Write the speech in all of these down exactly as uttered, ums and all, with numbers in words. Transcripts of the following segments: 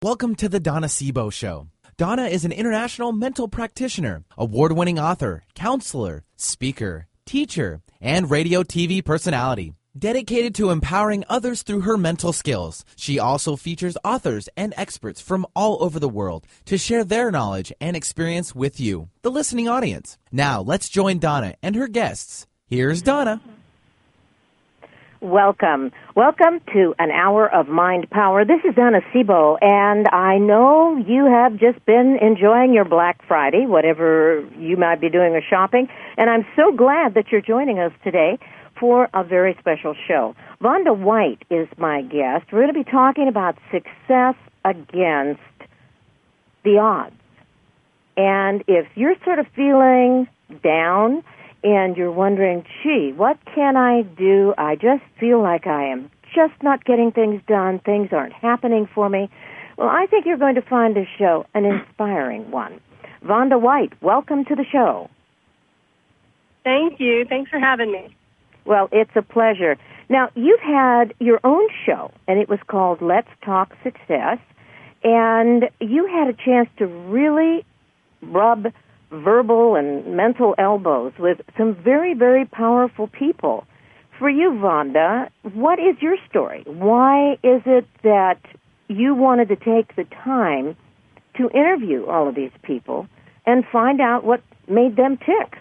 Welcome to the Donna Sebo Show. Donna is an international mental practitioner, award-winning author, counselor, speaker, teacher, and radio T V personality. Dedicated to empowering others through her mental skills, she also features authors and experts from all over the world to share their knowledge and experience with you, the listening audience. Now, let's join Donna and her guests. Here's Donna. Welcome. Welcome to an hour of Mind Power. This is Donna Sebo, and I know you have just been enjoying your Black Friday, whatever you might be doing or shopping, and I'm so glad that you're joining us today for a very special show. Vonda White is my guest. We're going to be talking about success against the odds. And if you're sort of feeling down and you're wondering, gee, what can I do? I just feel like I am just not getting things done. Things aren't happening for me. Well, I think you're going to find this show an inspiring one. Vonda White, welcome to the show. Thank you. Thanks for having me. Well, it's a pleasure. Now, you've had your own show, and it was called Let's Talk Success, and you had a chance to really rub verbal and mental elbows with some very, very powerful people. For you, Vonda, what is your story? Why is it that you wanted to take the time to interview all of these people and find out what made them tick?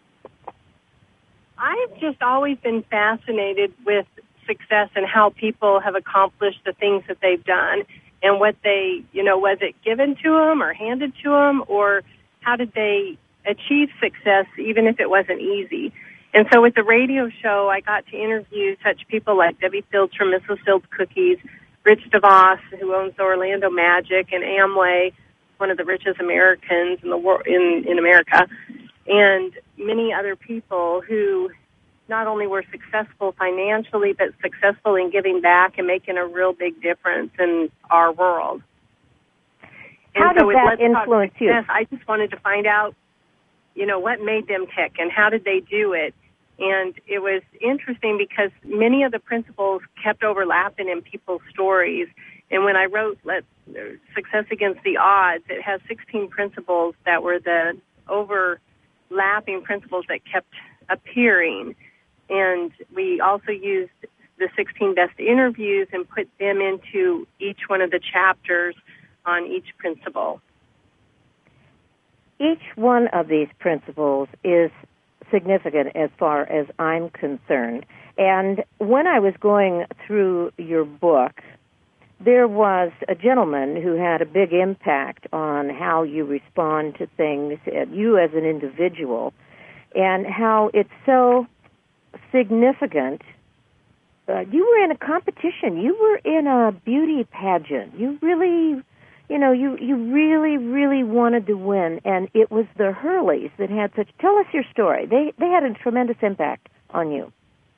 I've just always been fascinated with success and how people have accomplished the things that they've done and what they, you know, was it given to them or handed to them, or how did they achieve success even if it wasn't easy? And so with the radio show, I got to interview such people like Debbie Fields from Missus Fields Cookies, Rich DeVos, who owns the Orlando Magic, and Amway, one of the richest Americans in the world, in, in America, and many other people who not only were successful financially, but successful in giving back and making a real big difference in our world. And how so did that influence you? I just wanted to find out, you know, what made them tick and how did they do it. And it was interesting because many of the principles kept overlapping in people's stories. And when I wrote Let Success Against the Odds, it has sixteen principles that were the overlapping principles that kept appearing. And we also used the sixteen best interviews and put them into each one of the chapters on each principle. Each one of these principles is significant as far as I'm concerned. And when I was going through your book, there was a gentleman who had a big impact on how you respond to things, you as an individual, and how it's so significant. Uh, you were in a competition. You were in a beauty pageant. You really, you know, you, you really, really wanted to win, and it was the Hurleys that had such... Tell us your story. They they had a tremendous impact on you.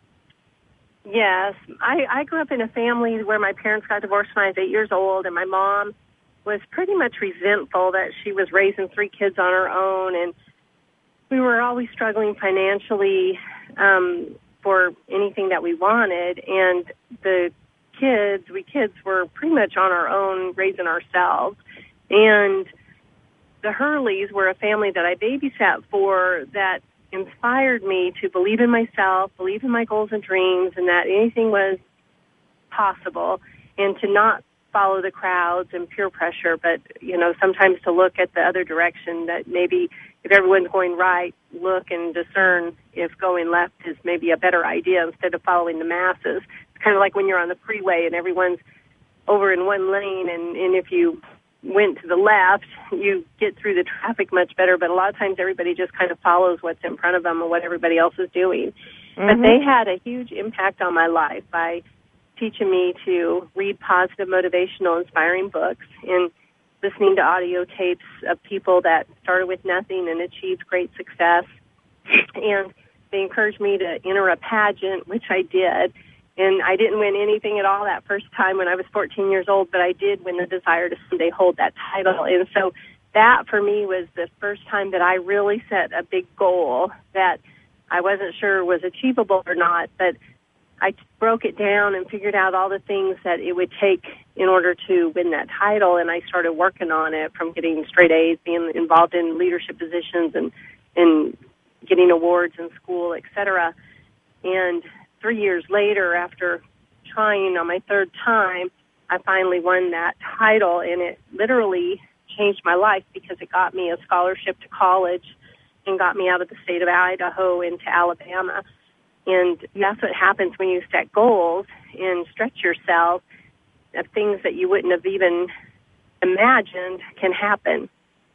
Yes. I, I grew up in a family where my parents got divorced when I was eight years old, and my mom was pretty much resentful that she was raising three kids on her own, and we were always struggling financially um, for anything that we wanted, and the kids, we kids were pretty much on our own raising ourselves. And the Hurleys were a family that I babysat for that inspired me to believe in myself, believe in my goals and dreams, and that anything was possible, and to not follow the crowds and peer pressure, but, you know, sometimes to look at the other direction, that maybe if everyone's going right, look and discern if going left is maybe a better idea instead of following the masses. It's kind of like when you're on the freeway and everyone's over in one lane, and, and if you went to the left, you get through the traffic much better, but a lot of times everybody just kind of follows what's in front of them and what everybody else is doing. Mm-hmm. But they had a huge impact on my life by teaching me to read positive, motivational, inspiring books and listening to audio tapes of people that started with nothing and achieved great success. And they encouraged me to enter a pageant, which I did. And I didn't win anything at all that first time when I was fourteen years old, but I did win the desire to someday hold that title. And so that, for me, was the first time that I really set a big goal that I wasn't sure was achievable or not, but I broke it down and figured out all the things that it would take in order to win that title, and I started working on it, from getting straight A's, being involved in leadership positions, and, and getting awards in school, et cetera. And three years later, after trying on my third time, I finally won that title, and it literally changed my life because it got me a scholarship to college and got me out of the state of Idaho into Alabama. And that's what happens when you set goals and stretch yourself. Of things that you wouldn't have even imagined can happen.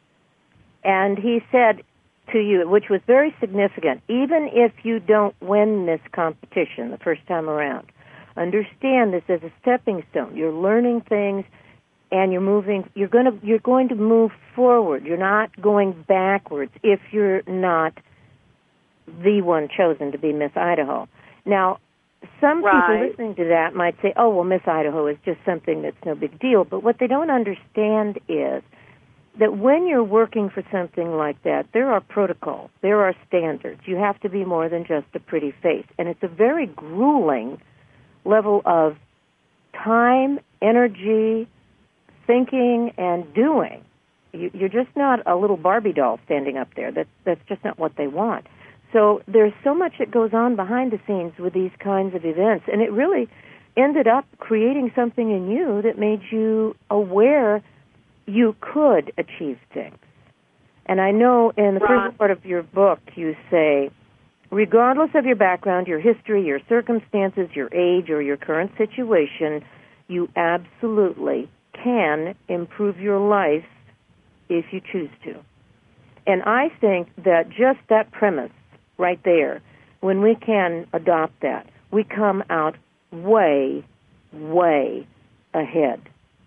And he said to you, which was very significant, even if you don't win this competition the first time around, understand this as a stepping stone. You're learning things, and you're moving. You're going to you're going to move forward. You're not going backwards if you're not the one chosen to be Miss Idaho. Now, some right. people listening to that might say, oh, well, Miss Idaho is just something that's no big deal. But what they don't understand is that when you're working for something like that, there are protocols, there are standards. You have to be more than just a pretty face. And it's a very grueling level of time, energy, thinking, and doing. You're just not a little Barbie doll standing up there. That's, that's just not what they want. So there's so much that goes on behind the scenes with these kinds of events, and it really ended up creating something in you that made you aware you could achieve things. And I know in the right. first part of your book you say, regardless of your background, your history, your circumstances, your age, or your current situation, you absolutely can improve your life if you choose to. And I think that just that premise right there, when we can adopt that, we come out way, way ahead.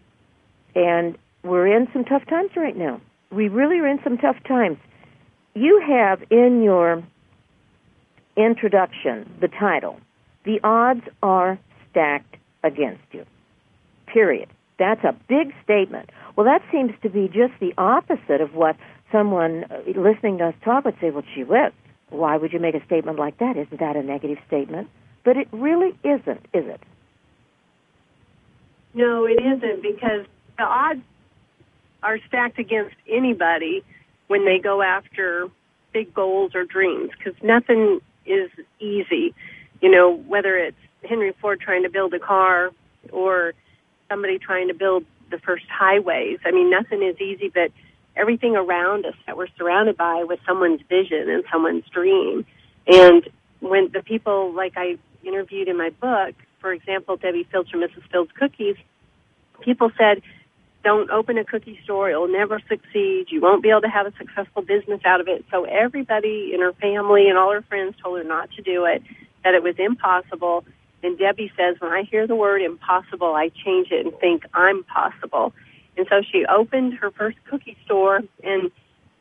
And we're in some tough times right now. We really are in some tough times. You have in your introduction the title, "The Odds Are Stacked Against You," period. That's a big statement. Well, that seems to be just the opposite of what someone listening to us talk would say, well, gee whiz, why would you make a statement like that? Isn't that a negative statement? But it really isn't, is it? No, it isn't, because the odds are stacked against anybody when they go after big goals or dreams, because nothing is easy. You know, whether it's Henry Ford trying to build a car or somebody trying to build the first highways. I mean, nothing is easy, but everything around us that we're surrounded by with someone's vision and someone's dream. And when the people like I interviewed in my book, for example, Debbie Filch and Missus Fields Cookies, people said, don't open a cookie store. It'll never succeed. You won't be able to have a successful business out of it. So everybody in her family and all her friends told her not to do it, that it was impossible. And Debbie says, when I hear the word impossible, I change it and think I'm possible. And so she opened her first cookie store, and,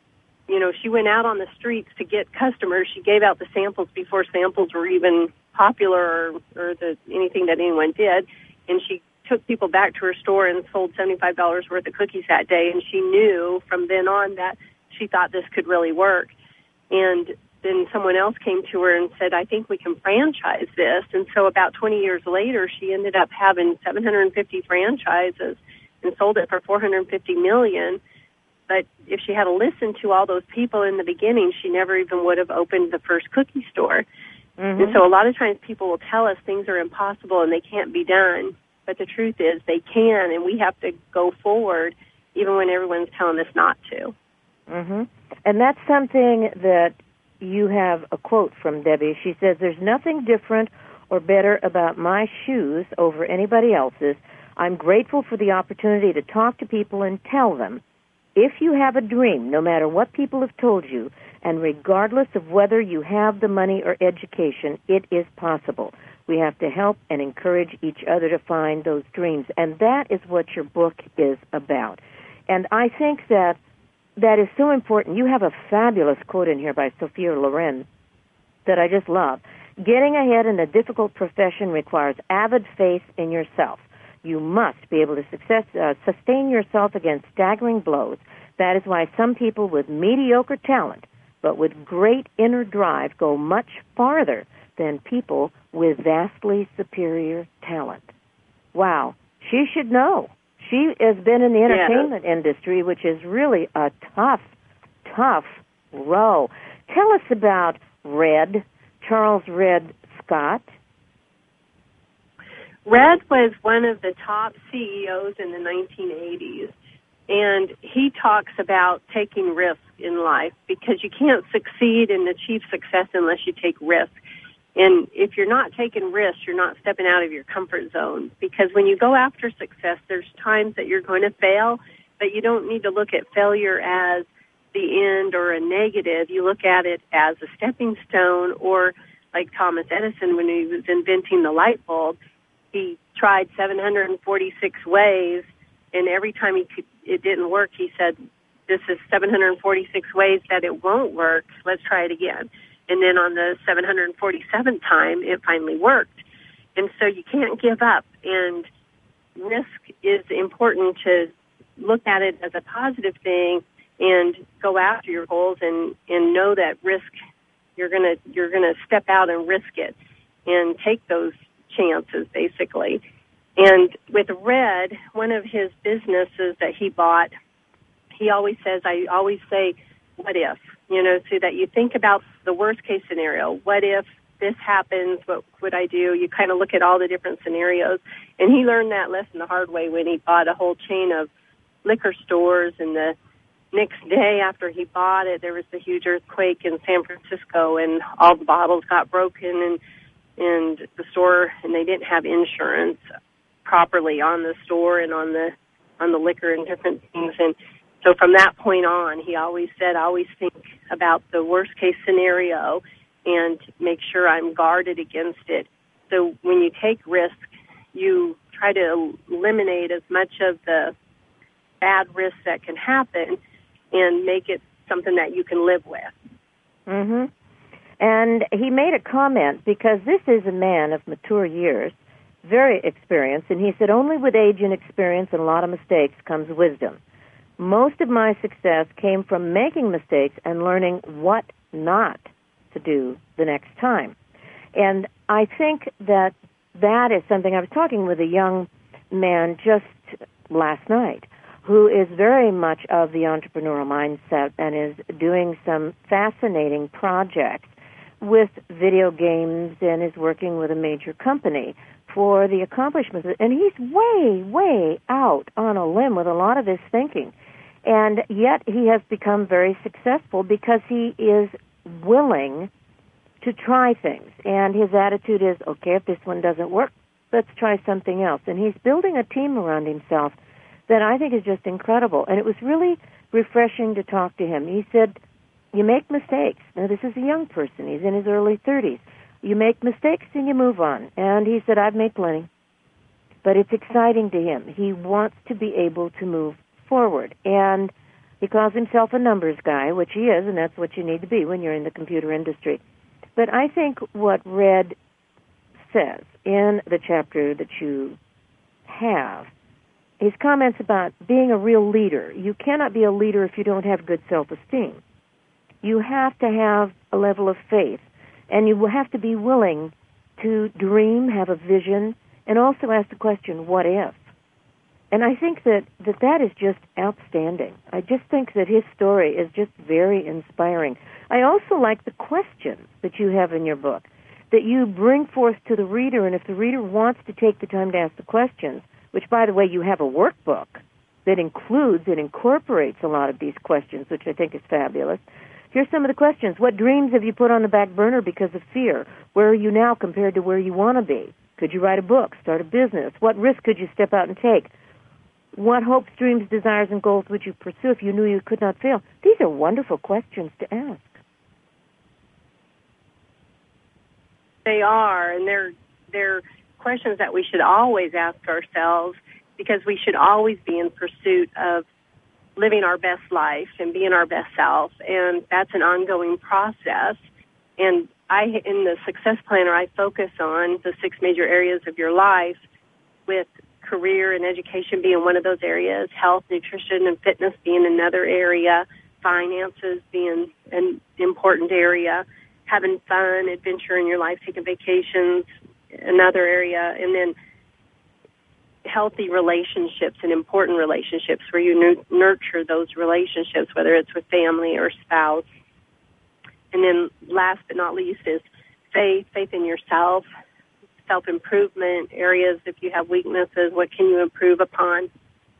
you know, she went out on the streets to get customers. She gave out the samples before samples were even popular or, or the, anything that anyone did. And she took people back to her store and sold seventy-five dollars worth of cookies that day. And she knew from then on that she thought this could really work. And then someone else came to her and said, I think we can franchise this. And so about twenty years later, she ended up having seven hundred fifty franchises and sold it for four hundred fifty million dollars. But if she had listened to all those people in the beginning, she never even would have opened the first cookie store. Mm-hmm. And so a lot of times people will tell us things are impossible and they can't be done. But the truth is they can, and we have to go forward even when everyone's telling us not to. Mm-hmm. And that's something that you have a quote from Debbie. She says, there's nothing different or better about my shoes over anybody else's. I'm grateful for the opportunity to talk to people and tell them, if you have a dream, no matter what people have told you, and regardless of whether you have the money or education, it is possible. We have to help and encourage each other to find those dreams. And that is what your book is about. And I think that that is so important. You have a fabulous quote in here by Sophia Loren that I just love. Getting ahead in a difficult profession requires avid faith in yourself. You must be able to success, uh, sustain yourself against staggering blows. That is why some people with mediocre talent but with great inner drive go much farther than people with vastly superior talent. Wow. She should know. She has been in the entertainment yeah. industry, which is really a tough, tough row. Tell us about Red, Charles Red Scott. Red was one of the top C E Os in the nineteen eighties, and he talks about taking risks in life because you can't succeed and achieve success unless you take risks. And if you're not taking risks, you're not stepping out of your comfort zone, because when you go after success, there's times that you're going to fail, but you don't need to look at failure as the end or a negative. You look at it as a stepping stone, or like Thomas Edison when he was inventing the light bulb, he tried seven hundred forty-six ways, and every time he could, it didn't work, he said, this is seven hundred forty-six ways that it won't work. Let's try it again. And then on the seven hundred forty-seventh time, it finally worked. And so you can't give up. And risk is important to look at it as a positive thing and go after your goals and, and know that risk, you're gonna you're gonna step out and risk it and take those chances, basically. And with Red, one of his businesses that he bought, he always says, I always say, what if? You know, so that you think about the worst case scenario. What if this happens? What would I do? You kind of look at all the different scenarios. And he learned that lesson the hard way when he bought a whole chain of liquor stores. And the next day after he bought it, there was a huge earthquake in San Francisco, and all the bottles got broken, and and the store, and they didn't have insurance properly on the store and on the on the liquor and different things. And so from that point on, he always said, I always think about the worst case scenario and make sure I'm guarded against it. So when you take risk, you try to eliminate as much of the bad risks that can happen and make it something that you can live with. Mm-hmm. And he made a comment, because this is a man of mature years, very experienced, and he said, only with age and experience and a lot of mistakes comes wisdom. Most of my success came from making mistakes and learning what not to do the next time. And I think that that is something. I was talking with a young man just last night who is very much of the entrepreneurial mindset and is doing some fascinating projects with video games and is working with a major company for the accomplishments. And he's way, way out on a limb with a lot of his thinking. And yet he has become very successful because he is willing to try things. And his attitude is, okay, if this one doesn't work, let's try something else. And he's building a team around himself that I think is just incredible. And it was really refreshing to talk to him. He said, you make mistakes. Now, this is a young person. He's in his early thirties. You make mistakes and you move on. And he said, I've made plenty. But it's exciting to him. He wants to be able to move forward. And he calls himself a numbers guy, which he is, and that's what you need to be when you're in the computer industry. But I think what Red says in the chapter that you have, his comments about being a real leader. You cannot be a leader if you don't have good self-esteem. You have to have a level of faith, and you will have to be willing to dream, have a vision, and also ask the question, what if? And I think that, that that is just outstanding. I just think that his story is just very inspiring. I also like the questions that you have in your book, that you bring forth to the reader, and if the reader wants to take the time to ask the questions, which, by the way, you have a workbook that includes and incorporates a lot of these questions, which I think is fabulous. Here's some of the questions. What dreams have you put on the back burner because of fear? Where are you now compared to where you want to be? Could you write a book, start a business? What risk could you step out and take? What hopes, dreams, desires, and goals would you pursue if you knew you could not fail? These are wonderful questions to ask. They are, and they're they're questions that we should always ask ourselves, because we should always be in pursuit of living our best life and being our best self, and that's an ongoing process. And I, in the Success Planner, I focus on the six major areas of your life, with career and education being one of those areas, health, nutrition, and fitness being another area, finances being an important area, having fun, adventure in your life, taking vacations, another area, and then healthy relationships and important relationships where you n- nurture those relationships, whether it's with family or spouse. And then last but not least is faith, faith in yourself, self-improvement areas. If you have weaknesses, what can you improve upon?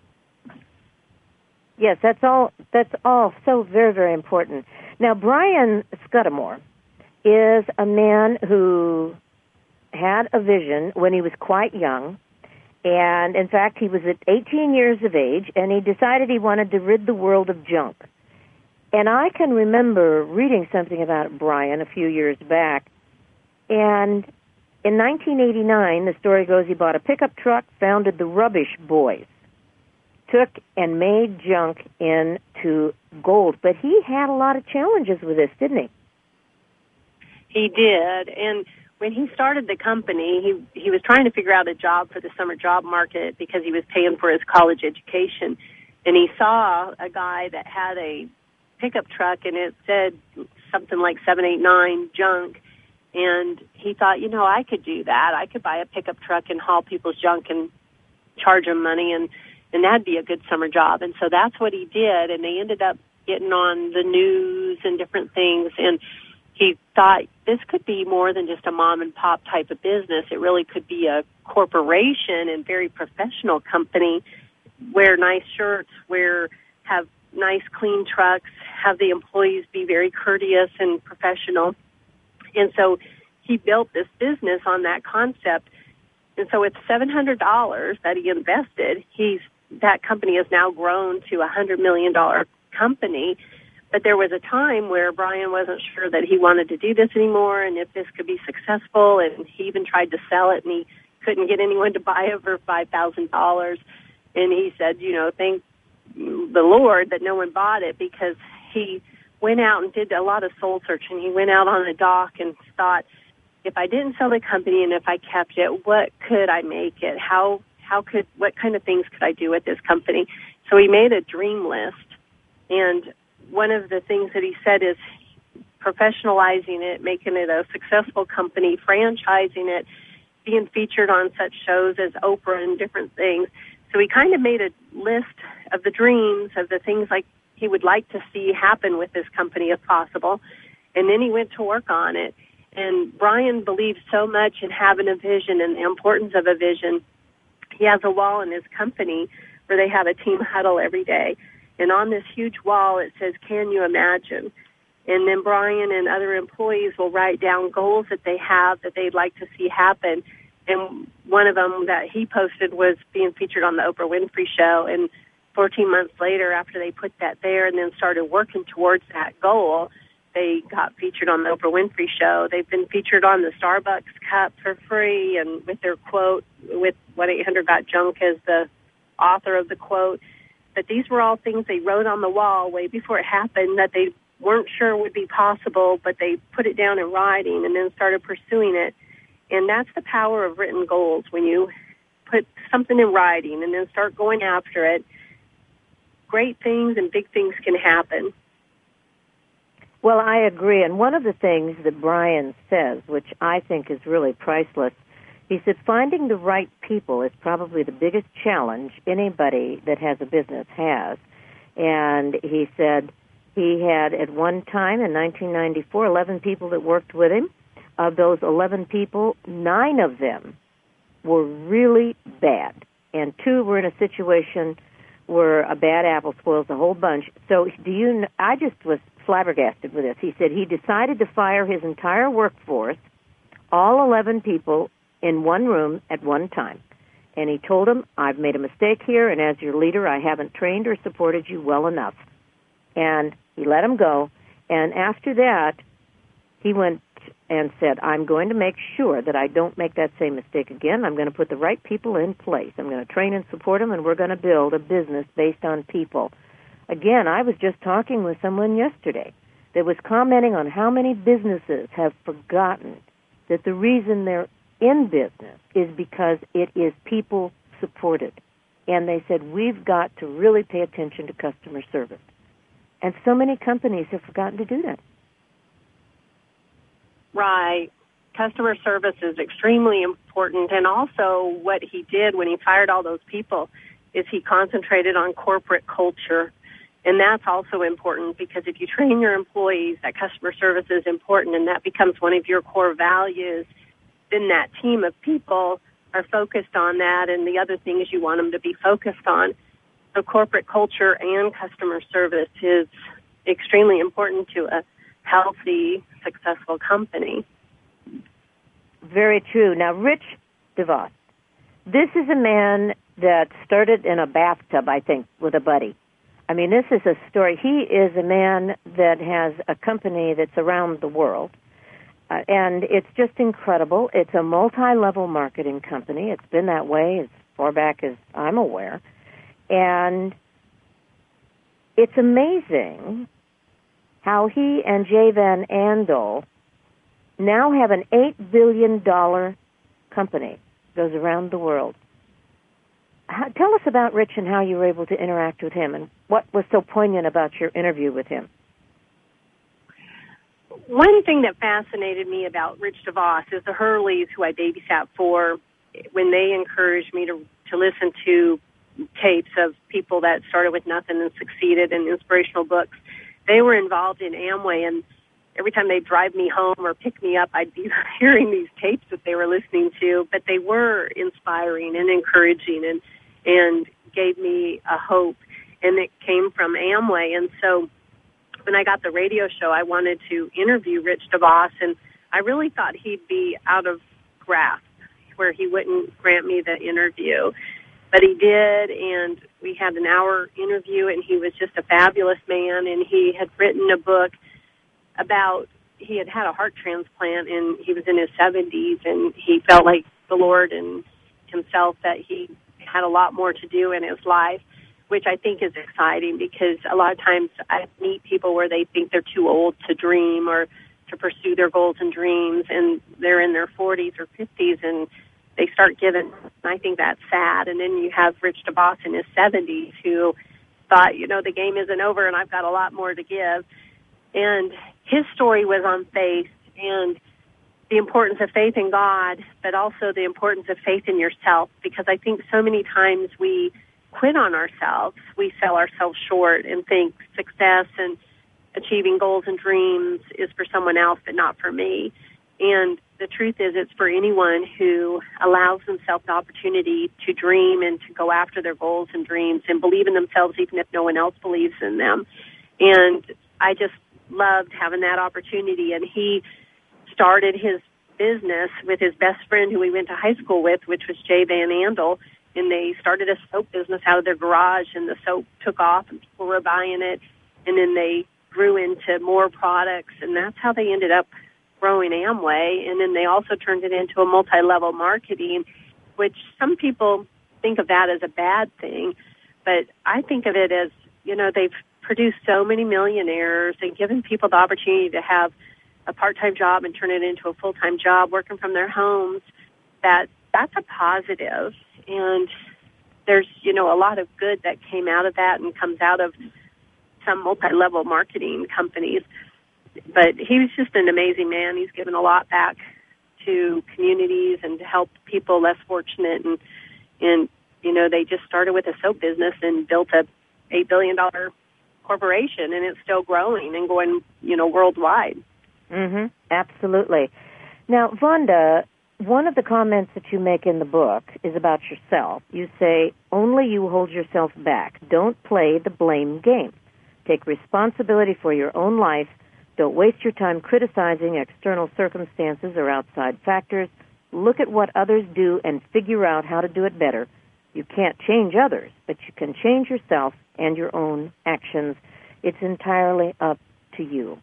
Yes, that's all, that's all so very, very important. Now, Brian Scudamore is a man who had a vision when he was quite young. And, in fact, he was at eighteen years of age, and he decided he wanted to rid the world of junk. And I can remember reading something about Brian a few years back. And in nineteen eighty-nine, the story goes, he bought a pickup truck, founded the Rubbish Boys, took and made junk into gold. But he had a lot of challenges with this, didn't he? He did. And when he started the company, he he was trying to figure out a job for the summer job market because he was paying for his college education. And he saw a guy that had a pickup truck, and it said something like seven eight nine junk. And he thought, you know, I could do that. I could buy a pickup truck and haul people's junk and charge them money, and, and that'd be a good summer job. And so that's what he did, and they ended up getting on the news and different things. And he thought this could be more than just a mom-and-pop type of business. It really could be a corporation and very professional company, wear nice shirts, wear have nice, clean trucks, have the employees be very courteous and professional. And so he built this business on that concept. And so with seven hundred dollars that he invested, he's that company has now grown to a one hundred million dollars company. But there was a time where Brian wasn't sure that he wanted to do this anymore and if this could be successful, and he even tried to sell it, and he couldn't get anyone to buy it for five thousand dollars. And he said, you know, thank the Lord that no one bought it, because he went out and did a lot of soul searching. He went out on a dock and thought, if I didn't sell the company and if I kept it, what could I make it? How how could what kind of things could I do with this company? So he made a dream list, and one of the things that he said is professionalizing it, making it a successful company, franchising it, being featured on such shows as Oprah and different things. So he kind of made a list of the dreams, of the things like he would like to see happen with this company if possible, and then he went to work on it. And Brian believes so much in having a vision and the importance of a vision. He has a wall in his company where they have a team huddle every day. And on this huge wall, it says, can you imagine? And then Brian and other employees will write down goals that they have that they'd like to see happen. And one of them that he posted was being featured on the Oprah Winfrey Show. And fourteen months later, after they put that there and then started working towards that goal, they got featured on the Oprah Winfrey Show. They've been featured on the Starbucks cup for free, and with their quote, with one eight hundred got junk as the author of the quote. But these were all things they wrote on the wall way before it happened that they weren't sure would be possible, but they put it down in writing and then started pursuing it. And that's the power of written goals. When you put something in writing and then start going after it, great things and big things can happen. Well, I agree. And one of the things that Brian says, which I think is really priceless, he said finding the right people is probably the biggest challenge anybody that has a business has. And he said he had at one time in nineteen ninety-four eleven people that worked with him. Of those eleven people, nine of them were really bad, and two were in a situation where a bad apple spoils the whole bunch. So do you? I just was flabbergasted with this. He said he decided to fire his entire workforce, all eleven people, in one room at one time. And he told them, I've made a mistake here, and as your leader, I haven't trained or supported you well enough. And he let them go. And after that, he went and said, I'm going to make sure that I don't make that same mistake again. I'm going to put the right people in place. I'm going to train and support them, and we're going to build a business based on people. Again, I was just talking with someone yesterday that was commenting on how many businesses have forgotten that the reason they're in business is because it is people supported. And they said, we've got to really pay attention to customer service. And so many companies have forgotten to do that. right. Customer service is extremely important, and also what he did when he fired all those people is he concentrated on corporate culture, and that's also important because if you train your employees that customer service is important and that becomes one of your core values, then that team of people are focused on that and the other things you want them to be focused on. So corporate culture and customer service is extremely important to a healthy, successful company. Very true. Now, Rich DeVos, this is a man that started in a bathtub, I think, with a buddy. I mean, this is a story. He is a man that has a company that's around the world, uh, and it's just incredible. It's a multi-level marketing company. It's been that way as far back as I'm aware. And it's amazing how he and Jay Van Andel now have an eight billion dollars company, goes around the world. How, tell us about Rich and how you were able to interact with him and what was so poignant about your interview with him. One thing that fascinated me about Rich DeVos is the Hurleys, who I babysat for, when they encouraged me to, to listen to tapes of people that started with nothing and succeeded in inspirational books. They were involved in Amway, and every time they'd drive me home or pick me up, I'd be hearing these tapes that they were listening to, but they were inspiring and encouraging and, and gave me a hope, and it came from Amway. And so when I got the radio show, I wanted to interview Rich DeVos, and I really thought he'd be out of grasp, where he wouldn't grant me the interview. But he did, and we had an hour interview, and he was just a fabulous man, and he had written a book about, he had had a heart transplant, and he was in his seventies, and he felt like the Lord and himself that he had a lot more to do in his life, which I think is exciting because a lot of times I meet people where they think they're too old to dream or to pursue their goals and dreams, and they're in their forties or fifties, and they start giving. I think that's sad. And then you have Rich DeVos in his seventies who thought, you know, the game isn't over and I've got a lot more to give. And his story was on faith and the importance of faith in God, but also the importance of faith in yourself, because I think so many times we quit on ourselves. We sell ourselves short and think success and achieving goals and dreams is for someone else, but not for me. And the truth is it's for anyone who allows themselves the opportunity to dream and to go after their goals and dreams and believe in themselves even if no one else believes in them. And I just loved having that opportunity. And he started his business with his best friend who we went to high school with, which was Jay Van Andel, and they started a soap business out of their garage, and the soap took off and people were buying it, and then they grew into more products, and that's how they ended up growing Amway. And then they also turned it into a multi-level marketing, which some people think of that as a bad thing, but I think of it as, you know, they've produced so many millionaires and given people the opportunity to have a part-time job and turn it into a full-time job working from their homes. That that's a positive. And there's, you know, a lot of good that came out of that and comes out of some multi-level marketing companies. But he was just an amazing man. He's given a lot back to communities and to help people less fortunate. And, and you know, they just started with a soap business and built a eight billion dollars corporation, and it's still growing and going, you know, worldwide. Mm-hmm. Absolutely. Now, Vonda, one of the comments that you make in the book is about yourself. You say, only you hold yourself back. Don't play the blame game. Take responsibility for your own life. Don't waste your time criticizing external circumstances or outside factors. Look at what others do and figure out how to do it better. You can't change others, but you can change yourself and your own actions. It's entirely up to you.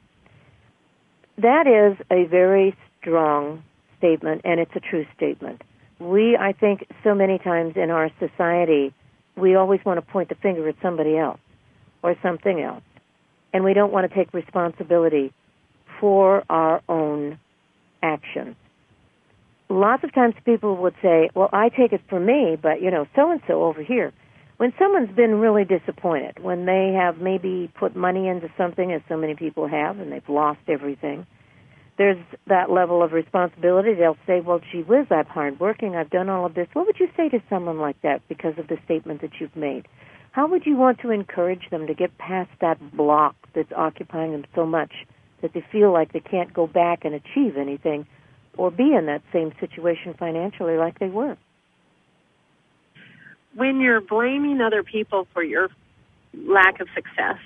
That is a very strong statement, and it's a true statement. We, I think, so many times in our society, we always want to point the finger at somebody else or something else, and we don't want to take responsibility for our own actions. Lots of times people would say, well, I take it for me, but, you know, so-and-so over here. When someone's been really disappointed, when they have maybe put money into something, as so many people have, and they've lost everything, there's that level of responsibility. They'll say, well, gee whiz, I'm hardworking, I've done all of this. What would you say to someone like that because of the statement that you've made? How would you want to encourage them to get past that block that's occupying them so much that they feel like they can't go back and achieve anything or be in that same situation financially like they were? When you're blaming other people for your lack of success,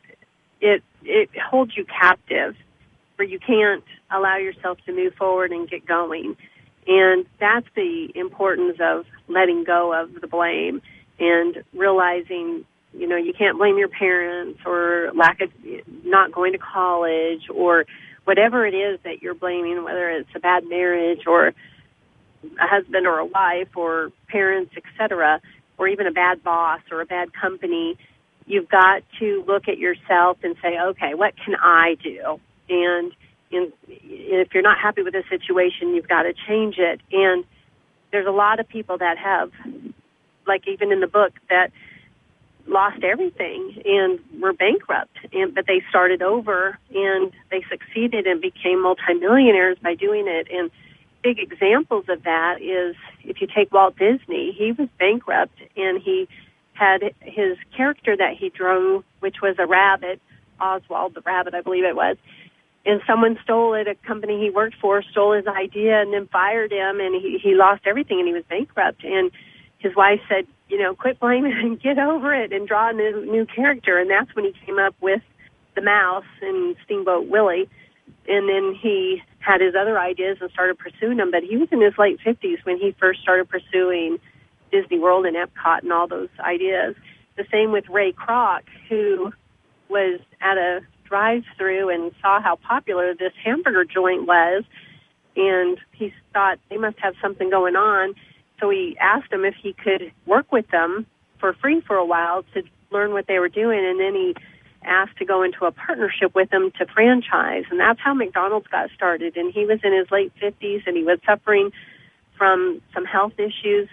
it it holds you captive, where you can't allow yourself to move forward and get going. And that's the importance of letting go of the blame and realizing, you know, you can't blame your parents or lack of not going to college or whatever it is that you're blaming, whether it's a bad marriage or a husband or a wife or parents, et cetera, or even a bad boss or a bad company. You've got to look at yourself and say, okay, what can I do? And in, if you're not happy with the situation, you've got to change it. And there's a lot of people that have, like even in the book, that lost everything and were bankrupt, and but they started over and they succeeded and became multimillionaires by doing it. And big examples of that is if you take Walt Disney, he was bankrupt and he had his character that he drew, which was a rabbit, Oswald the rabbit, I believe it was, and someone stole it. A company he worked for stole his idea and then fired him, and he, he lost everything and he was bankrupt. And his wife said, you know, quit blaming and get over it and draw a new, new character. And that's when he came up with the mouse and Steamboat Willie. And then he had his other ideas and started pursuing them. But he was in his late fifties when he first started pursuing Disney World and Epcot and all those ideas. The same with Ray Kroc, who was at a drive-through and saw how popular this hamburger joint was. And he thought they must have something going on. So he asked him if he could work with them for free for a while to learn what they were doing, and then he asked to go into a partnership with them to franchise, and that's how McDonald's got started. And he was in his late fifties, and he was suffering from some health issues,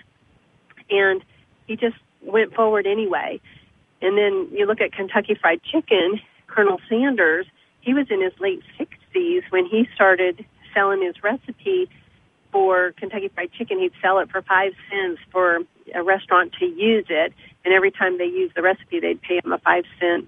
and he just went forward anyway. And then you look at Kentucky Fried Chicken, Colonel Sanders, he was in his late sixties when he started selling his recipe for Kentucky Fried Chicken. He'd sell it for five cents for a restaurant to use it, and every time they used the recipe, they'd pay him a five cent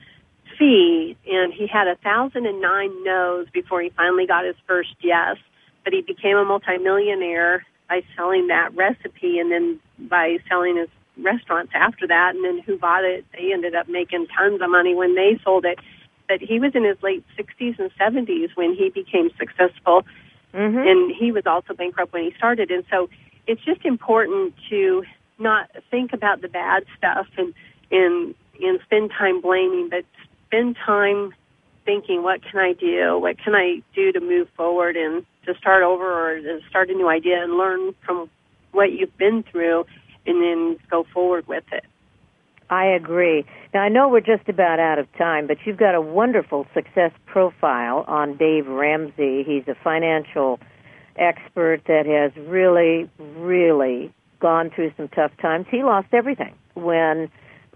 fee. And he had a thousand and nine no's before he finally got his first yes. But he became a multimillionaire by selling that recipe, and then by selling his restaurants after that. And then who bought it? They ended up making tons of money when they sold it. But he was in his late sixties and seventies when he became successful. Mm-hmm. And he was also bankrupt when he started. And so it's just important to not think about the bad stuff and, and, and spend time blaming, but spend time thinking, what can I do? What can I do to move forward and to start over or to start a new idea and learn from what you've been through and then go forward with it. I agree. Now, I know we're just about out of time, but you've got a wonderful success profile on Dave Ramsey. He's a financial expert that has really, really gone through some tough times. He lost everything when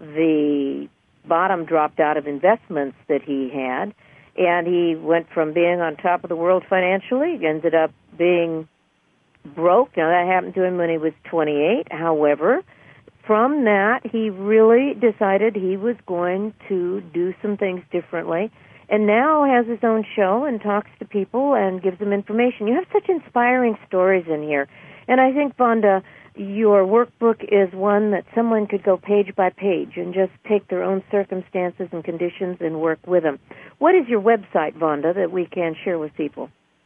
the bottom dropped out of investments that he had, and he went from being on top of the world financially, ended up being broke. Now, that happened to him when he was twenty-eight. However, from that, he really decided he was going to do some things differently, and now has his own show and talks to people and gives them information. You have such inspiring stories in here, and I think, Vonda, your workbook is one that someone could go page by page and just take their own circumstances and conditions and work with them. What is your website, Vonda, that we can share with people?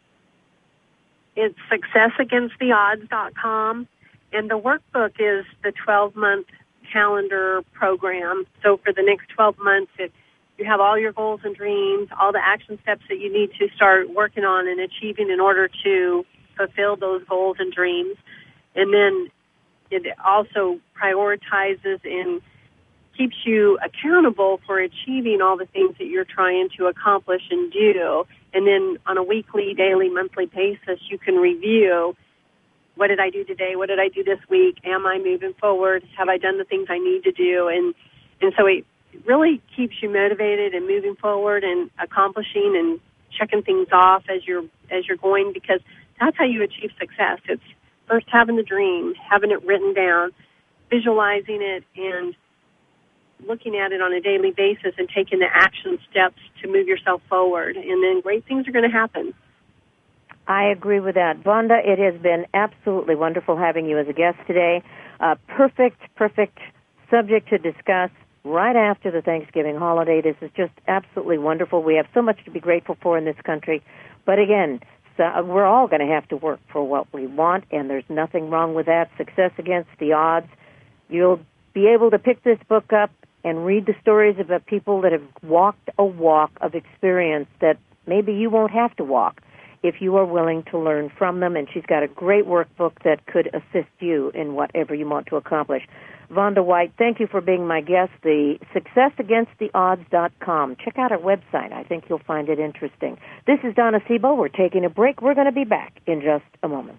It's success against the odds dot com. And the workbook is the twelve-month calendar program. So for the next twelve months, it, you have all your goals and dreams, all the action steps that you need to start working on and achieving in order to fulfill those goals and dreams. And then it also prioritizes and keeps you accountable for achieving all the things that you're trying to accomplish and do. And then on a weekly, daily, monthly basis, you can review, what did I do today? What did I do this week? Am I moving forward? Have I done the things I need to do? And and so it really keeps you motivated and moving forward and accomplishing and checking things off as you're as you're going, because that's how you achieve success. It's first having the dream, having it written down, visualizing it, and looking at it on a daily basis and taking the action steps to move yourself forward. And then great things are going to happen. I agree with that. Vonda, it has been absolutely wonderful having you as a guest today. Uh, perfect, perfect subject to discuss right after the Thanksgiving holiday. This is just absolutely wonderful. We have so much to be grateful for in this country. But again, so we're all going to have to work for what we want, and there's nothing wrong with that. Success against the odds. You'll be able to pick this book up and read the stories about people that have walked a walk of experience that maybe you won't have to walk if you are willing to learn from them. And she's got a great workbook that could assist you in whatever you want to accomplish. Vonda White, thank you for being my guest. The success against the odds dot com. Check out our website. I think you'll find it interesting. This is Donna Sebo. We're taking a break. We're going to be back in just a moment.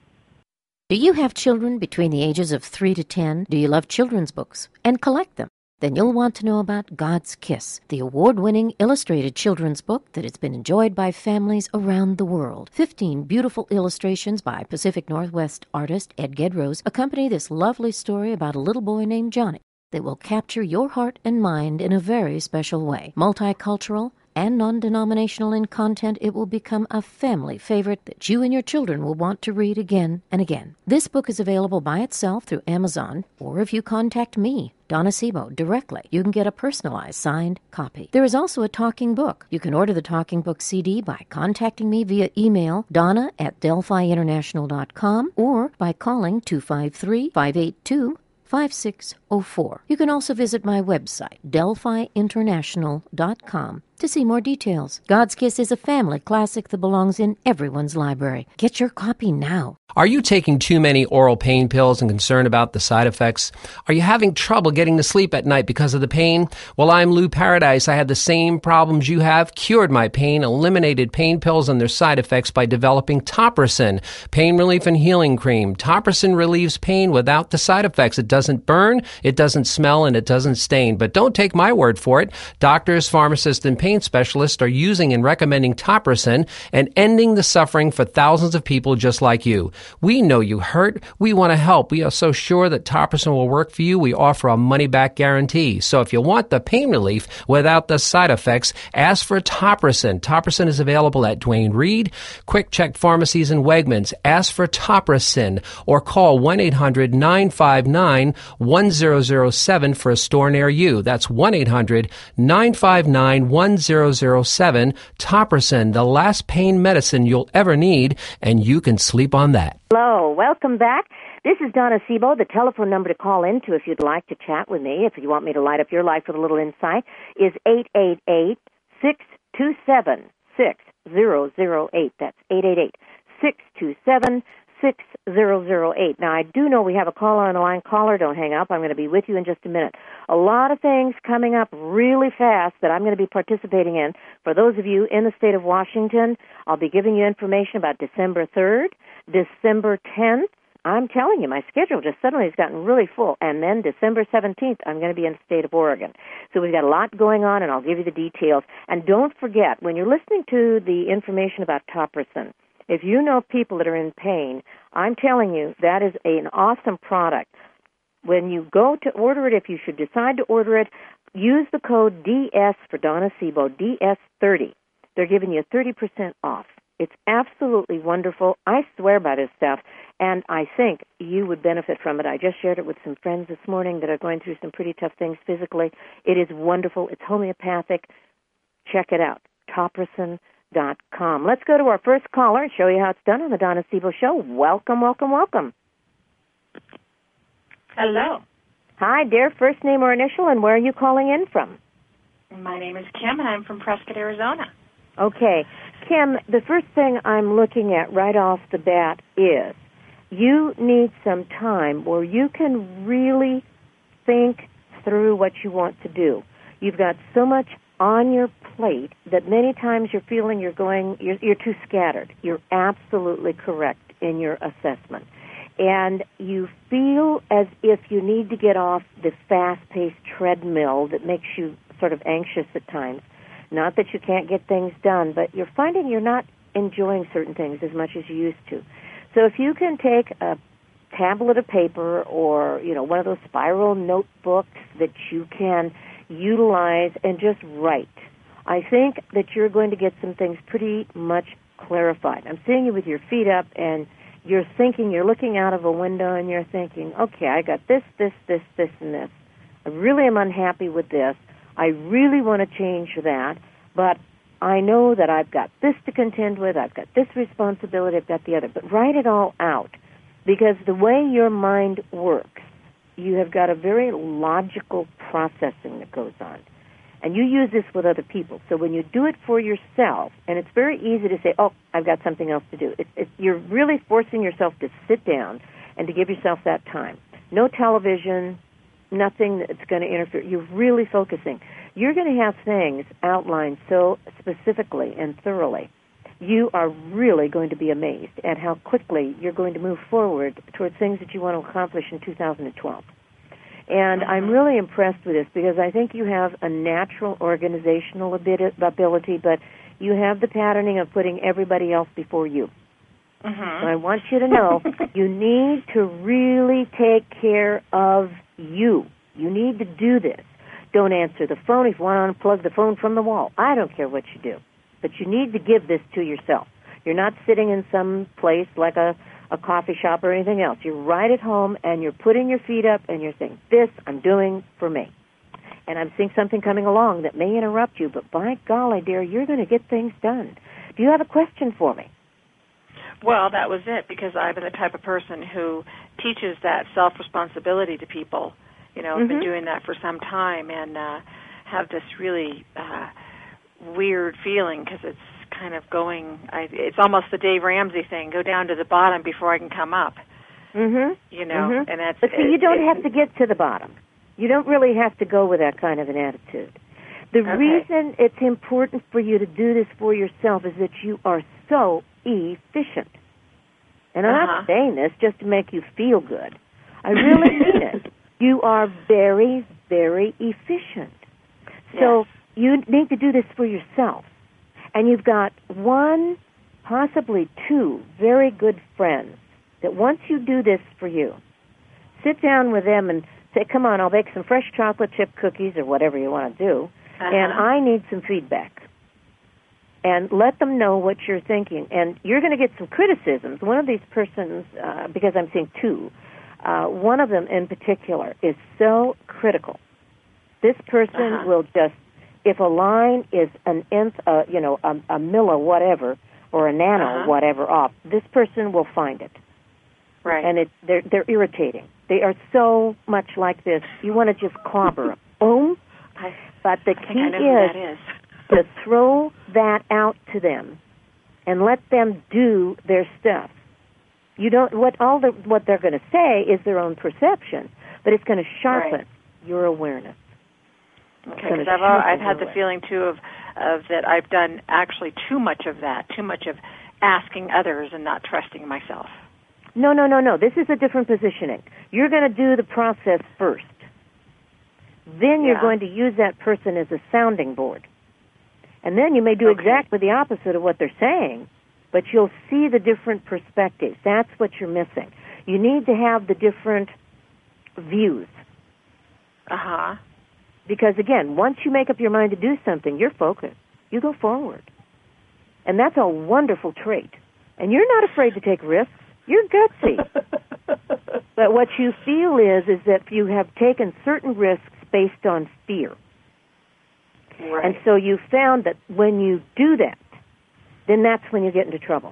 Do you have children between the ages of three to ten? Do you love children's books and collect them? Then you'll want to know about God's Kiss, the award-winning illustrated children's book that has been enjoyed by families around the world. Fifteen beautiful illustrations by Pacific Northwest artist Ed Gedrose accompany this lovely story about a little boy named Johnny that will capture your heart and mind in a very special way. Multicultural and non-denominational in content, it will become a family favorite that you and your children will want to read again and again. This book is available by itself through Amazon, or if you contact me, Donna Sebo, directly, you can get a personalized signed copy. There is also a talking book. You can order the talking book C D by contacting me via email, donna at delphi international dot com, or by calling two five three, five eight two, five six zero four. You can also visit my website, delphi international dot com, to see more details. God's Kiss is a family classic that belongs in everyone's library. Get your copy now. Are you taking too many oral pain pills and concerned about the side effects? Are you having trouble getting to sleep at night because of the pain? Well, I'm Lou Paradise. I had the same problems you have, cured my pain, eliminated pain pills and their side effects by developing Topricin, pain relief and healing cream. Topricin relieves pain without the side effects. It doesn't burn, it doesn't smell, and it doesn't stain. But don't take my word for it. Doctors, pharmacists, and pain specialists are using and recommending Topricin and ending the suffering for thousands of people just like you. We know you hurt. We want to help. We are so sure that Topricin will work for you. We offer a money-back guarantee. So if you want the pain relief without the side effects, ask for Topricin. Topricin is available at Duane Reade, Quick Check Pharmacies, and Wegmans. Ask for Topricin or call one eight hundred nine five nine one zero zero seven for a store near you. That's one eight hundred nine five nine one zero zero seven. Topricin, the last pain medicine you'll ever need, and you can sleep on that. Hello, welcome back. This is Donna Sebo. The telephone number to call into if you'd like to chat with me, if you want me to light up your life with a little insight, is eight eight eight, six two seven, six zero zero eight. That's eight eight eight, six two seven, six zero zero eight. Now, I do know we have a caller on the line. Caller, don't hang up. I'm going to be with you in just a minute. A lot of things coming up really fast that I'm going to be participating in. For those of you in the state of Washington, I'll be giving you information about December third, December tenth. I'm telling you, my schedule just suddenly has gotten really full. And then December seventeenth, I'm going to be in the state of Oregon. So we've got a lot going on, and I'll give you the details. And don't forget, when you're listening to the information about Topricin, if you know people that are in pain, I'm telling you, that is an awesome product. When you go to order it, if you should decide to order it, use the code D S for Donna Sebo, D S thirty. They're giving you thirty percent off. It's absolutely wonderful. I swear by this stuff, and I think you would benefit from it. I just shared it with some friends this morning that are going through some pretty tough things physically. It is wonderful. It's homeopathic. Check it out, Topricin dot com. Let's go to our first caller and show you how it's done on the Donna Sebo Show. Welcome, welcome, welcome. Hello. Hi, dear. First name or initial, and where are you calling in from? My name is Kim, and I'm from Prescott, Arizona. Okay. Kim, the first thing I'm looking at right off the bat is you need some time where you can really think through what you want to do. You've got so much on your plate that many times you're feeling you're going, you're, you're too scattered. You're absolutely correct in your assessment. And you feel as if you need to get off the fast-paced treadmill that makes you sort of anxious at times. Not that you can't get things done, but you're finding you're not enjoying certain things as much as you used to. So if you can take a tablet of paper or, you know, one of those spiral notebooks that you can utilize and just write, I think that you're going to get some things pretty much clarified. I'm seeing you with your feet up and you're thinking, you're looking out of a window and you're thinking, okay, I got this, this, this, this, and this. I really am unhappy with this. I really want to change that, but I know that I've got this to contend with, I've got this responsibility, I've got the other. But write it all out, because the way your mind works, you have got a very logical processing that goes on. And you use this with other people. So when you do it for yourself, and it's very easy to say, oh, I've got something else to do. It, it, you're really forcing yourself to sit down and to give yourself that time. No television, nothing that's going to interfere. You're really focusing. You're going to have things outlined so specifically and thoroughly. You are really going to be amazed at how quickly you're going to move forward towards things that you want to accomplish in two thousand twelve. And mm-hmm. I'm really impressed with this because I think you have a natural organizational ability, but you have the patterning of putting everybody else before you. Mm-hmm. So I want you to know you need to really take care of you. You need to do this. Don't answer the phone if you want to unplug the phone from the wall. I don't care what you do. But you need to give this to yourself. You're not sitting in some place like a, a coffee shop or anything else. You're right at home and you're putting your feet up and you're saying, this I'm doing for me. And I'm seeing something coming along that may interrupt you, but by golly, dear, you're going to get things done. Do you have a question for me? Well, that was it, because I'm the type of person who teaches that self-responsibility to people. You know, I've mm-hmm. been doing that for some time and uh, have this really uh, weird feeling because it's kind of going, I, it's almost the Dave Ramsey thing, go down to the bottom before I can come up. Mm-hmm. You know, mm-hmm. and that's... But see, it, you don't it, have to get to the bottom. You don't really have to go with that kind of an attitude. The okay. reason it's important for you to do this for yourself is that you are so efficient. And I'm uh-huh. not saying this just to make you feel good. I really mean it. You are very, very efficient. So yes. you need to do this for yourself. And you've got one, possibly two, very good friends that once you do this for you, sit down with them and say, come on, I'll bake some fresh chocolate chip cookies or whatever you want to do, uh-huh. and I need some feedback. And let them know what you're thinking. And you're going to get some criticisms. One of these persons, uh, because I'm seeing two, uh, one of them in particular is so critical. This person uh-huh. will just, if a line is an nth, uh, you know, a, a milli whatever, or a nano uh-huh. whatever off, this person will find it. Right. And it, they're, they're irritating. They are so much like this. You want to just clobber them. Boom. I, but the I key I know who is, that is. to throw that out to them and let them do their stuff. You don't, what all the, what they're going to say is their own perception, but it's going to sharpen right. your awareness. Okay, because I've, I've had the feeling, too, of, of that I've done actually too much of that, too much of asking others and not trusting myself. No, no, no, no. This is a different positioning. You're going to do the process first. Then you're yeah. going to use that person as a sounding board. And then you may do okay. exactly the opposite of what they're saying, but you'll see the different perspectives. That's what you're missing. You need to have the different views. Uh-huh. Because, again, once you make up your mind to do something, you're focused. You go forward. And that's a wonderful trait. And you're not afraid to take risks. You're gutsy. But what you feel is, is that you have taken certain risks based on fear. Right. And so you found that when you do that, then that's when you get into trouble.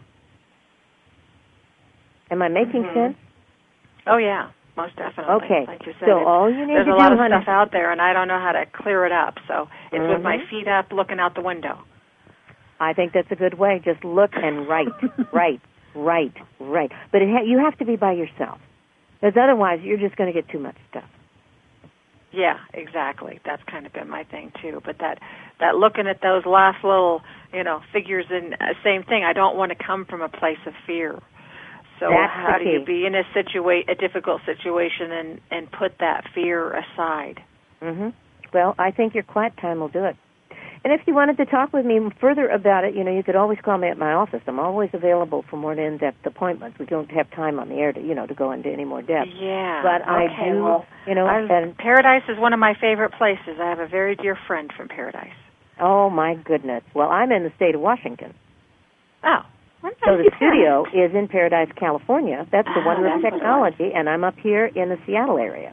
Am I making mm-hmm. sense? Oh, yeah, most definitely. Okay, like you said, so all you need there's to a do, lot of honey, stuff out there, and I don't know how to clear it up. So it's mm-hmm. with my feet up, looking out the window. I think that's a good way. Just look and write, write, write, write. But it ha- you have to be by yourself, because otherwise you're just going to get too much stuff. Yeah, exactly. That's kind of been my thing too. But that that looking at those last little, you know, figures and uh, same thing. I don't want to come from a place of fear. So That's how the do you key. be in a situa- a difficult situation and and put that fear aside? Mm-hmm. Well, I think your quiet time will do it. And if you wanted to talk with me further about it, you know, you could always call me at my office. I'm always available for more in-depth appointments. We don't have time on the air to, you know, to go into any more depth. Yeah. But okay, I do, well, you know, I've, and Paradise is one of my favorite places. I have a very dear friend from Paradise. oh my goodness. Well, I'm in the state of Washington. Oh. So the studio is in Paradise, California. That's the Ah, Wonder of that's Technology, and I'm up here in the Seattle area.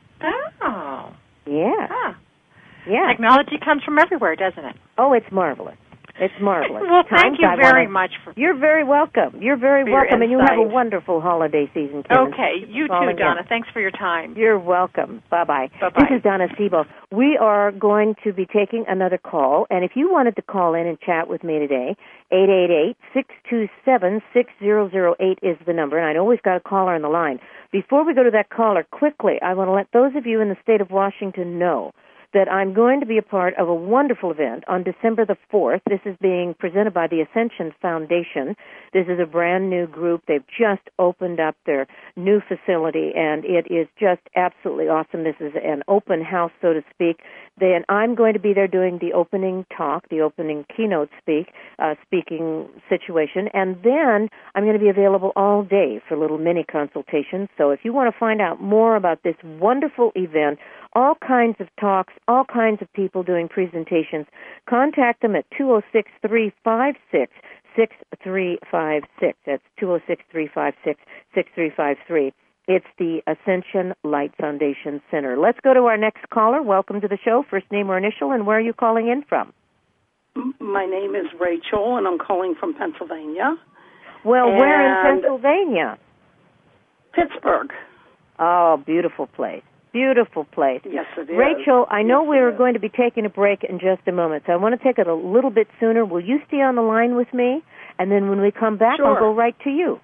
Oh. Yeah. Huh. Yeah. Technology comes from everywhere, doesn't it? Oh, it's marvelous. It's marvelous. Well, thank Times you I very wanna, much for. You're very welcome. You're very for your welcome, and you have a insight. wonderful holiday season, Kim. Okay, you too, calling Donna. in. Thanks for your time. You're welcome. Bye-bye. Bye-bye. This is Donna Sebo. We are going to be taking another call, and if you wanted to call in and chat with me today, eight eight eight, six two seven, six zero zero eight is the number, and I know we've got a caller on the line. Before we go to that caller, quickly, I want to let those of you in the state of Washington know that I'm going to be a part of a wonderful event on December the fourth. This is being presented by the Ascension Foundation. This is a brand new group. They've just opened up their new facility, and it is just absolutely awesome. This is an open house, so to speak. Then I'm going to be there doing the opening talk, the opening keynote speak, uh, speaking situation, and then I'm going to be available all day for little mini consultations. So if you want to find out more about this wonderful event, all kinds of talks, all kinds of people doing presentations, contact them at two oh six, three five six, six three five six. That's two oh six, three five six, six three five three. It's the Ascension Light Foundation Center. Let's go to our next caller. Welcome to the show. First name or initial, and where are you calling in from? My name is Rachel, and I'm calling from Pennsylvania. Well, and where in Pennsylvania? Pittsburgh. Oh, beautiful place. Beautiful place. Yes, it is. Rachel, I know yes, we were going to be taking a break in just a moment, so I want to take it a little bit sooner. Will you stay on the line with me? And then when we come back, Sure. I'll go right to you.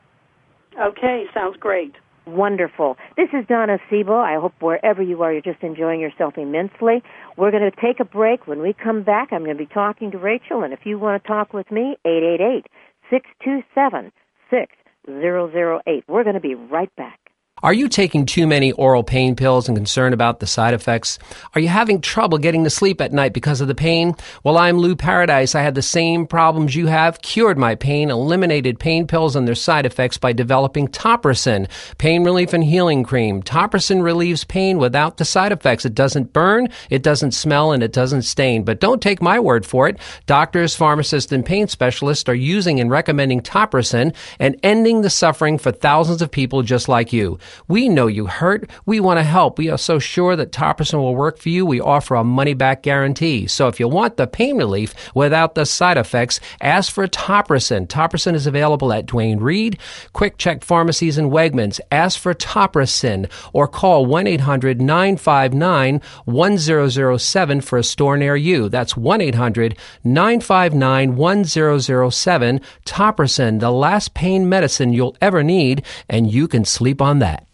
Okay, sounds great. Wonderful. This is Donna Sebo. I hope wherever you are, you're just enjoying yourself immensely. We're going to take a break. When we come back, I'm going to be talking to Rachel, and if you want to talk with me, eight eight eight, six two seven, six zero zero eight. We're going to be right back. Are you taking too many oral pain pills and concerned about the side effects? Are you having trouble getting to sleep at night because of the pain? Well, I'm Lou Paradise. I had the same problems you have, cured my pain, eliminated pain pills and their side effects by developing Topricin, pain relief and healing cream. Topricin relieves pain without the side effects. It doesn't burn, it doesn't smell, and it doesn't stain. But don't take my word for it. Doctors, pharmacists, and pain specialists are using and recommending Topricin and ending the suffering for thousands of people just like you. We know you hurt. We want to help. We are so sure that Topricin will work for you. We offer a money-back guarantee. So if you want the pain relief without the side effects, ask for Topricin. Topricin is available at Duane Reade, Quick Check Pharmacies, and Wegmans. Ask for Topricin or call one eight hundred, nine five nine, one zero zero seven for a store near you. That's one eight hundred, nine five nine, one zero zero seven. Topricin, the last pain medicine you'll ever need, and you can sleep on that.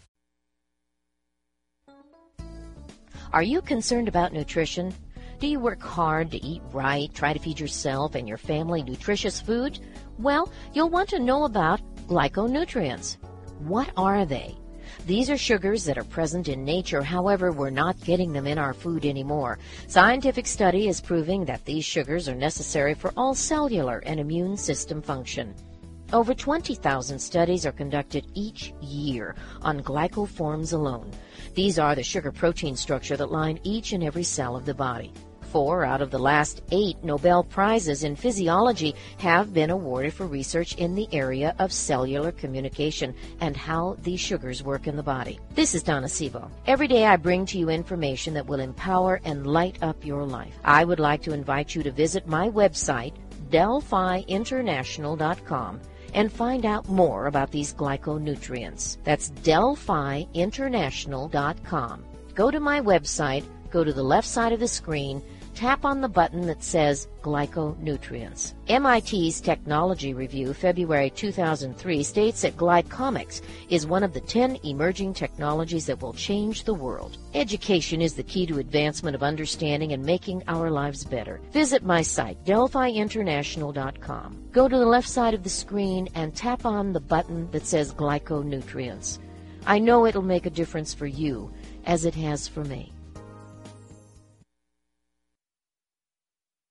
Are you concerned about nutrition? Do you work hard to eat right, try to feed yourself and your family nutritious food? Well, you'll want to know about glyconutrients. What are they? These are sugars that are present in nature, however, we're not getting them in our food anymore. Scientific study is proving that these sugars are necessary for all cellular and immune system function. Over twenty thousand studies are conducted each year on glycoforms alone. These are the sugar-protein structure that line each and every cell of the body. Four out of the last eight Nobel Prizes in physiology have been awarded for research in the area of cellular communication and how these sugars work in the body. This is Donna Sebo. Every day I bring to you information that will empower and light up your life. I would like to invite you to visit my website, Delphi International dot com, and find out more about these glyconutrients. That's Delphi International dot com. Go to my website, go to the left side of the screen, tap on the button that says Glyconutrients. M I T's Technology Review, February two thousand three, states that glycomics is one of the ten emerging technologies that will change the world. Education is the key to advancement of understanding and making our lives better. Visit my site, Delphi International dot com. Go to the left side of the screen and tap on the button that says Glyconutrients. I know it'll make a difference for you, as it has for me.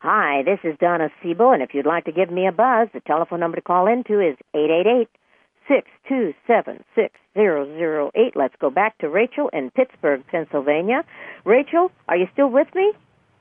Hi, this is Donna Siebel, and if you'd like to give me a buzz, the telephone number to call into is eight eight eight, six two seven, six zero zero eight. Let's go back to Rachel in Pittsburgh, Pennsylvania. Rachel, are you still with me?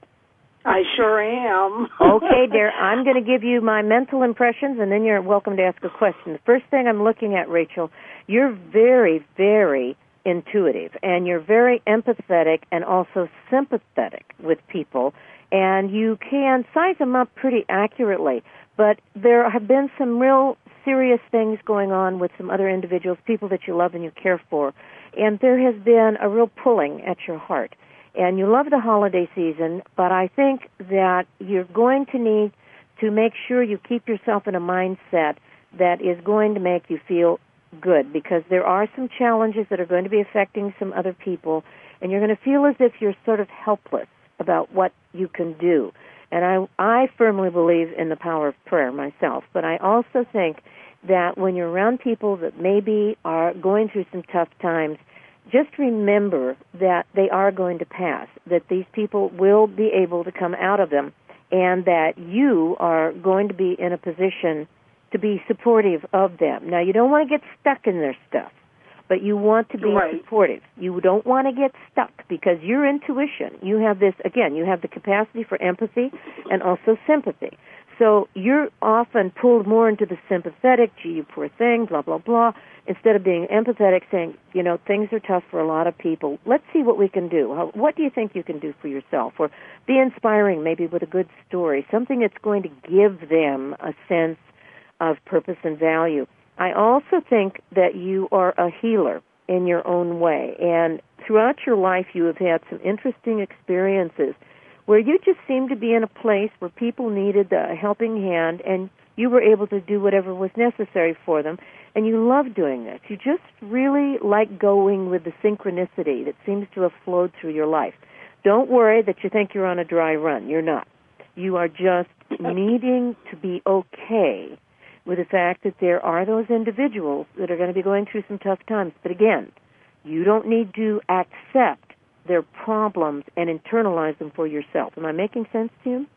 I sure am. Okay, dear. I'm going to give you my mental impressions, and then you're welcome to ask a question. The first thing I'm looking at, Rachel, you're very, very intuitive, and you're very empathetic and also sympathetic with people, and you can size them up pretty accurately. But there have been some real serious things going on with some other individuals, people that you love and you care for, and there has been a real pulling at your heart. And you love the holiday season, but I think that you're going to need to make sure you keep yourself in a mindset that is going to make you feel good, because there are some challenges that are going to be affecting some other people, and you're going to feel as if you're sort of helpless about what you can do. And I, I firmly believe in the power of prayer myself, but I also think that when you're around people that maybe are going through some tough times, just remember that they are going to pass, that these people will be able to come out of them, and that you are going to be in a position to be supportive of them. Now, you don't want to get stuck in their stuff, but you want to be right. supportive. You don't want to get stuck, because your intuition, you have this, again, you have the capacity for empathy and also sympathy. So you're often pulled more into the sympathetic, gee, you poor thing, blah, blah, blah, instead of being empathetic, saying, you know, things are tough for a lot of people. Let's see what we can do. How, what do you think you can do for yourself? Or be inspiring, maybe with a good story, something that's going to give them a sense of purpose and value. I also think that you are a healer in your own way. And throughout your life, you have had some interesting experiences where you just seemed to be in a place where people needed a helping hand, and you were able to do whatever was necessary for them, and you love doing this. You just really like going with the synchronicity that seems to have flowed through your life. Don't worry that you think you're on a dry run. You're not. You are just needing to be okay with the fact that there are those individuals that are going to be going through some tough times. But again, you don't need to accept their problems and internalize them for yourself. Am I making sense to you?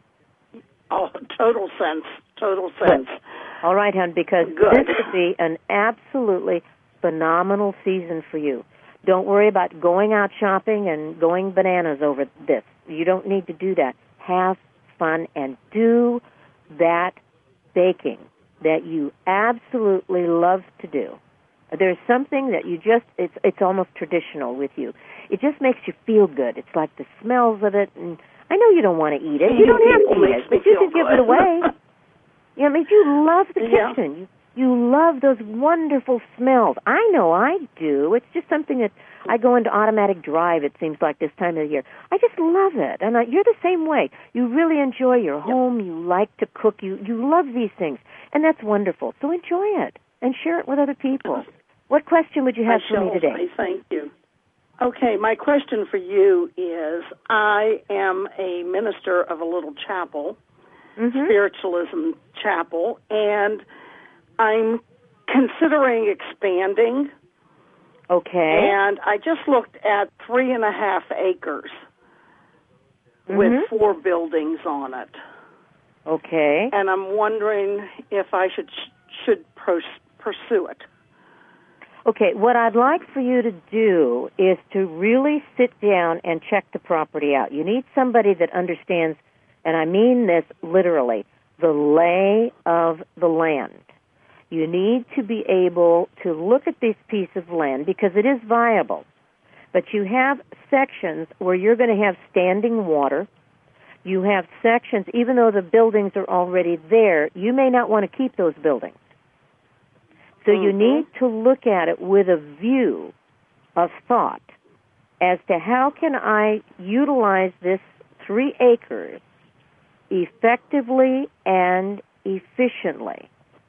Oh, total sense. Total sense. Good. All right, hon, because Good. this could be an absolutely phenomenal season for you. Don't worry about going out shopping and going bananas over this. You don't need to do that. Have fun and do that baking that you absolutely love to do. There's something that you just, it's it's almost traditional with you. It just makes you feel good. It's like the smells of it, and I know you don't want to eat it. You don't have to eat it, but you can give it away. Yeah, I mean, you love the Yeah. kitchen. You you love those wonderful smells. I know I do. It's just something that I go into automatic drive, it seems like, this time of the year. I just love it, and I, you're the same way. You really enjoy your home. You like to cook. You, you love these things, and that's wonderful. So enjoy it and share it with other people. What question would you have I for me shall today? say thank you. Okay, my question for you is, I am a minister of a little chapel, Mm-hmm. spiritualism chapel, and I'm considering expanding. Okay. And I just looked at three and a half acres Mm-hmm. with four buildings on it. Okay. And I'm wondering if I should should pros- pursue it. Okay, what I'd like for you to do is to really sit down and check the property out. You need somebody that understands, and I mean this literally, the lay of the land. You need to be able to look at this piece of land because it is viable. But you have sections where you're going to have standing water. You have sections, even though the buildings are already there, you may not want to keep those buildings. So Mm-hmm. you need to look at it with a view of thought as to how can I utilize this three acres effectively and efficiently.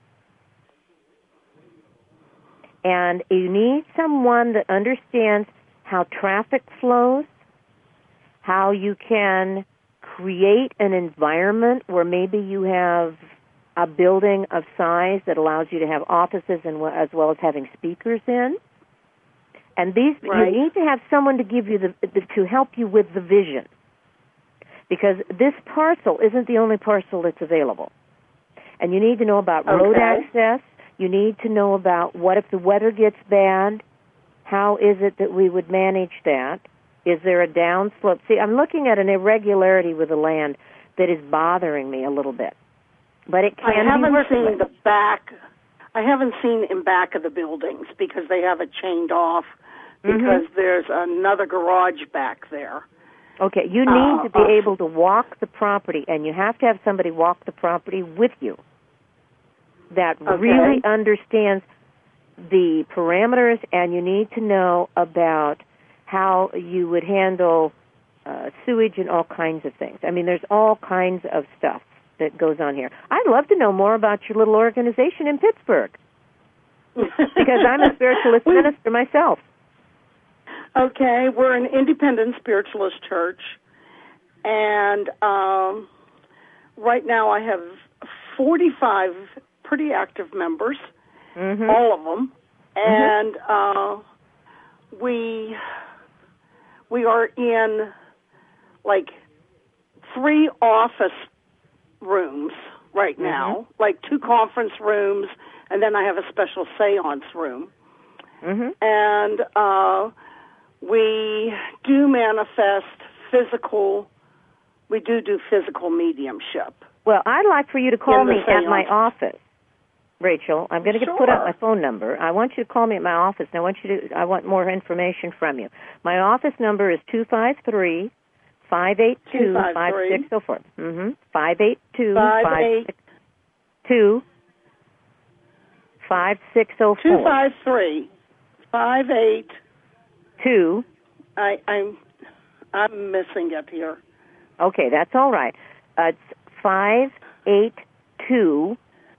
And you need someone that understands how traffic flows, how you can create an environment where maybe you have a building of size that allows you to have offices and as well as having speakers in. And these Right. you need to have someone to give you the, the to help you with the vision. because this parcel isn't the only parcel that's available. And you need to know about road Okay. access. You need to know about what if the weather gets bad, how is it that we would manage that? Is there a downslope? See, I'm looking at an irregularity with the land that is bothering me a little bit. But it can I be haven't worked seen with. the back. I haven't seen in back of the buildings because they have it chained off because Mm-hmm. there's another garage back there. Okay, you need Uh, to be uh, able to walk the property, and you have to have somebody walk the property with you that Okay. really understands the parameters, and you need to know about how you would handle uh, sewage and all kinds of things. I mean, there's all kinds of stuff that goes on here. I'd love to know more about your little organization in Pittsburgh, because I'm a spiritualist We- minister myself. Okay, we're an independent spiritualist church, and um, right now I have forty-five pretty active members, Mm-hmm. all of them, and uh, we we are in like three office rooms right now, like two conference rooms, and then I have a special seance room, Mm-hmm. and uh, we do manifest physical. We do do physical mediumship. Well, I'd like for you to call In the me at my seance. office, Rachel. I'm going to put out Sure. my phone number. I want you to call me at my office, and I want you to. I want more information from you. My office number is two five three, five eight two, five six zero four. Mm-hmm. Five eight two, Five five eight six two, five six zero two four. five three five eight. Two. I, I'm I'm missing it here. Okay, that's all right. Uh, it's five eight two,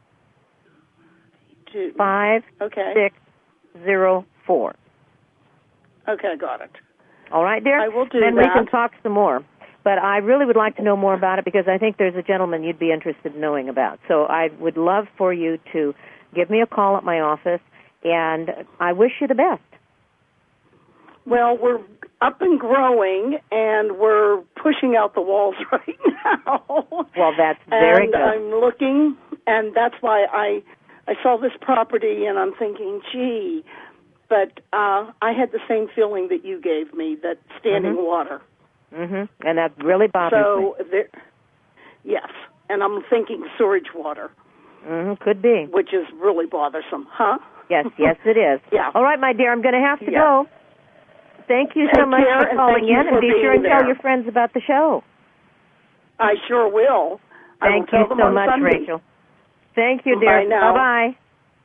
Two. five Okay. six zero four. Okay, got it. All right, dear? I will do and we that. can talk some more. But I really would like to know more about it because I think there's a gentleman you'd be interested in knowing about. So I would love for you to give me a call at my office, and I wish you the best. Well, we're up and growing, and we're pushing out the walls right now. Well, that's very and good. I'm looking, and that's why I I saw this property, and I'm thinking, gee. But uh, I had the same feeling that you gave me, that standing Mhm. water. Mm-hmm. And that really bothers So, me. there, yes, and I'm thinking sewage water, Mm-hmm. Could be. which is really bothersome, huh? Yes, yes, it is. Yeah. All right, my dear, I'm going to have to Yeah. go. Thank you so Take much care, for and calling thank you in, for and be being sure and tell there. your friends about the show. I sure will. I Thank will you tell them so on much, Sunday. Rachel. Thank you, dear. Bye now. Bye-bye.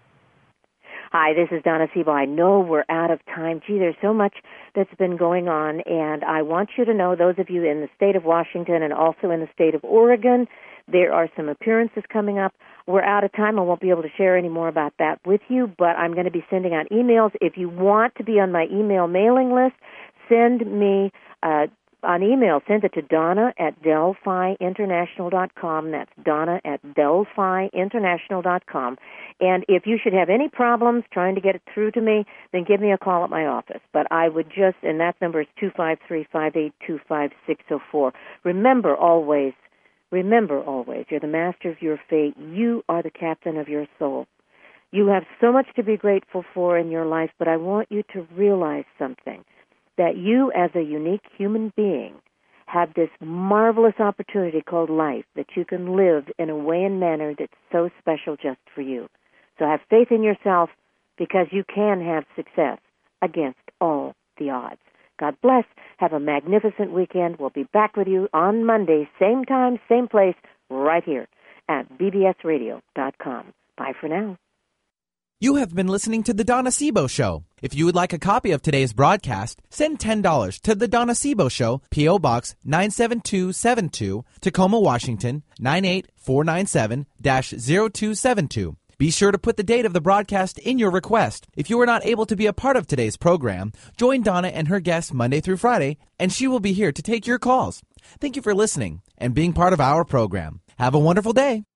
Hi, this is Donna Siebel. I know we're out of time. Gee, there's so much that's been going on, and I want you to know, those of you in the state of Washington and also in the state of Oregon, there are some appearances coming up. We're out of time. I won't be able to share any more about that with you, but I'm going to be sending out emails. If you want to be on my email mailing list, send me uh, an email. Send it to Donna at Delphi International dot com. That's Donna at Delphi International dot com. And if you should have any problems trying to get it through to me, then give me a call at my office. But I would just, and that number is two five three, five eight two, five six zero four. Remember always, remember always, you're the master of your fate. You are the captain of your soul. You have so much to be grateful for in your life, but I want you to realize something, that you as a unique human being have this marvelous opportunity called life that you can live in a way and manner that's so special just for you. So have faith in yourself, because you can have success against all the odds. God bless. Have a magnificent weekend. We'll be back with you on Monday, same time, same place, right here at B B S radio dot com. Bye for now. You have been listening to The Donna Siebel Show. If you would like a copy of today's broadcast, send ten dollars to The Donna Siebel Show, P O. Box nine seven two seven two, Tacoma, Washington, nine eight four nine seven dash zero two seven two. Be sure to put the date of the broadcast in your request. If you were not able to be a part of today's program, join Donna and her guests Monday through Friday, and she will be here to take your calls. Thank you for listening and being part of our program. Have a wonderful day.